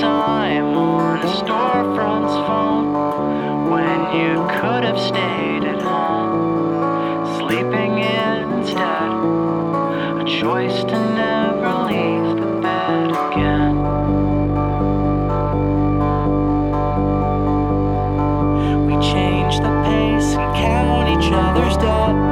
time on a storefront's phone when you could have stayed at home, sleeping instead. A choice to never leave the bed again. We change the pace and count each other's debt.